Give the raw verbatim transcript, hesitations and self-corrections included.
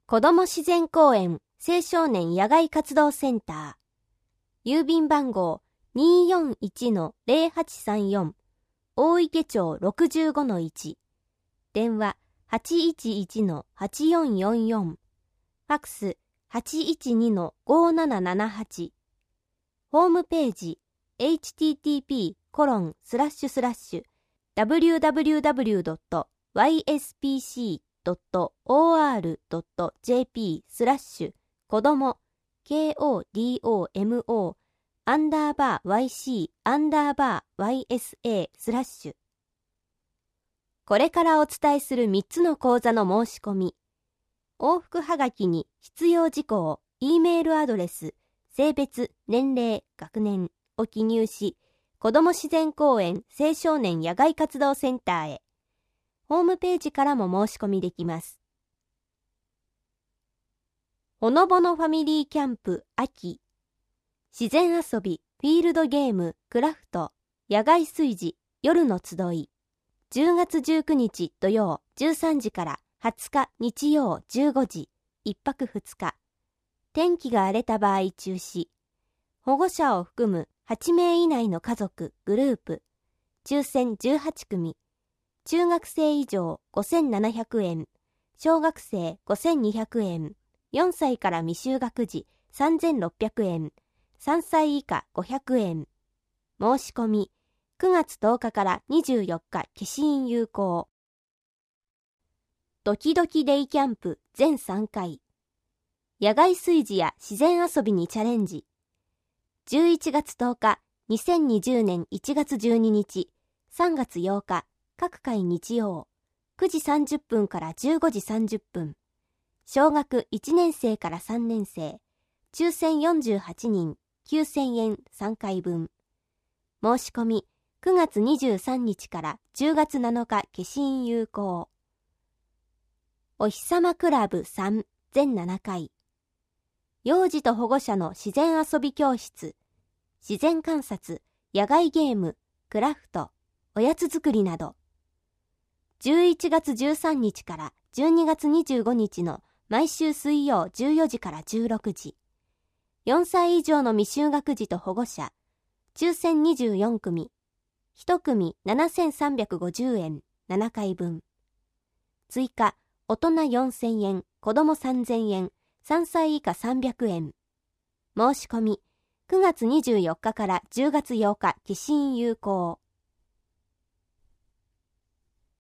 子ども自然公園青少年野外活動センター。郵便番号 にーよんいちのゼロはちさんよん 大池町 ろくじゅうごのいち。電話 はちいちいちのはちよんよんよん。ファックス はちいちにのごーななななはち。ホームページ エイチティーティーピーコロンスラッシュスラッシュダブリューダブリューダブリュードットワイエスピーシードットオーアールドットジェーピースラッシュ子ども ケーオーディーオーエムオー アンダーバー ワイシー アンダーバー ワイエスエー スラッシュ。これからお伝えするみっつの講座の申し込み、往復はがきに必要事項、Eメールアドレス、性別、年齢、学年を記入し、子ども自然公園青少年野外活動センターへ。ホームページからも申し込みできます。ほのぼのファミリーキャンプ秋。自然遊び、フィールドゲーム、クラフト、野外炊事、夜の集い。じゅうがつじゅうくにち土曜じゅうさんじからはつか日曜じゅうごじ、いっぱくふつか。天気が荒れた場合中止。保護者を含むはちめい以内の家族、グループ。抽選じゅうはちくみ。中学生以上ごせんななひゃくえん。小学生ごせんにひゃくえん。よんさいから未就学児さんぜんろっぴゃくえん。さんさい以下ごひゃくえん。申し込みくがつとおかからにじゅうよっか消印有効。ドキドキデイキャンプ全さんかい。野外炊事や自然遊びにチャレンジ。じゅういちがつとおか、にせんにじゅうねんいちがつじゅうににち、さんがつようか、各回日曜、くじさんじゅっぷんからじゅうごじさんじゅっぷん。小学いちねんせいからさんねんせい、抽選よんじゅうはちにん、きゅうせんえんさんかいぶん。申し込みくがつにじゅうさんにちからじゅうがつなのか消印有効。おひさまクラブさん全ななかい。幼児と保護者の自然遊び教室、自然観察、野外ゲーム、クラフト、おやつ作りなど。じゅういちがつじゅうさんにちからじゅうにがつにじゅうごにちの毎週水曜じゅうよじからじゅうろくじ。よんさい以上の未就学児と保護者、抽選にじゅうよんくみ。いちくみななせんさんびゃくごじゅうえん、ななかいぶん。追加、大人よんせんえん、子供さんぜんえん、さんさい以下さんびゃくえん。申し込みくがつにじゅうよっかからじゅうがつようか消印有効。